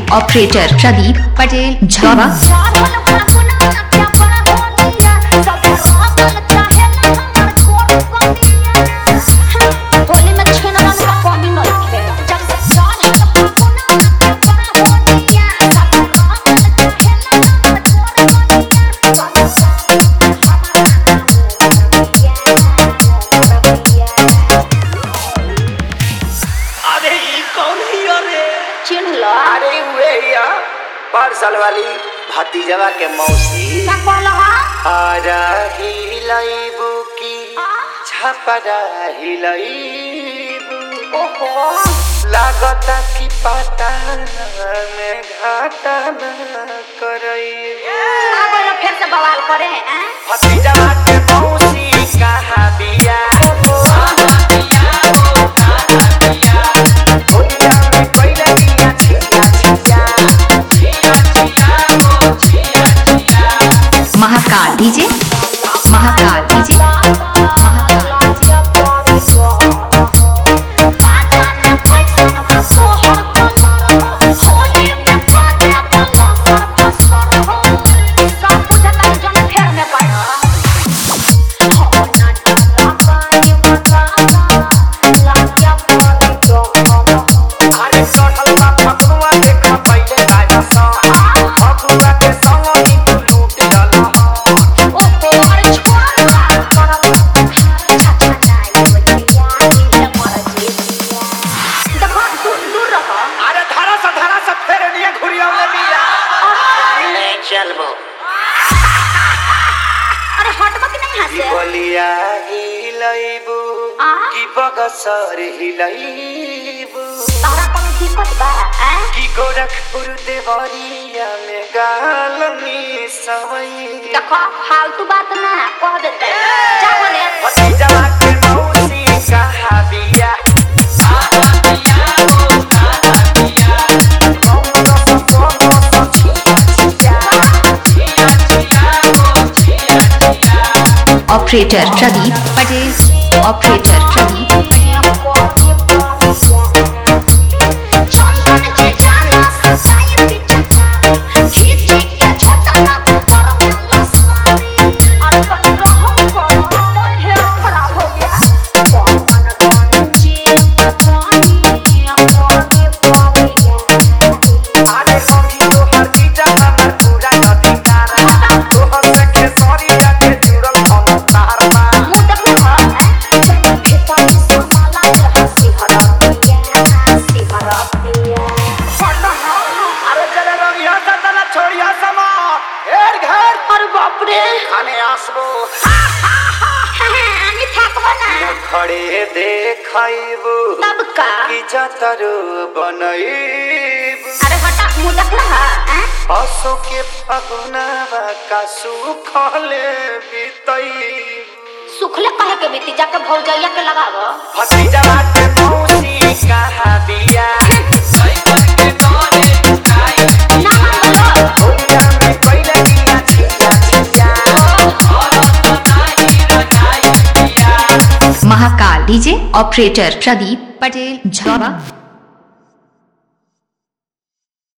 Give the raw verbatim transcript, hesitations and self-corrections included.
Operator Pradeep Patel Jhawa. अरे हुए या पार्सल वाली भतीजवा के मौसी आरा हिलाइबू की छपरा हिलाइबू। ओहो लागता की पता में घाटा न करइबू। आगे फिर से बवाल करे भतीजवा के मौसी कहा बिया महाकाल डीजे महाकाल डीजे चलबो। अरे हटबो कि नहीं हंसे बोलिया हिलाइबू की बगसर हिलाइबू। तारा कोनो दिक्कत बा हैं की गोरखपुर देवरिया में गालनी सवई। देखो फालतू बात ना कह देते जा बोले भतीजवा के मौसी कहा बिया ऑपरेटर प्रदीप पटेल ऑपरेटर प्रदीप खड़े देखइबू तब का की जतरो बनइबू। अरे हटा मुंह देखला है असो के फगुनावा का सुखले बीतई। सुखले कहे के बीती जाके भौजैया के लगाव भतीजवा के मौसी कहा बिया ना बोलो महाकाल डीजे ऑपरेटर प्रदीप पटेल झावा।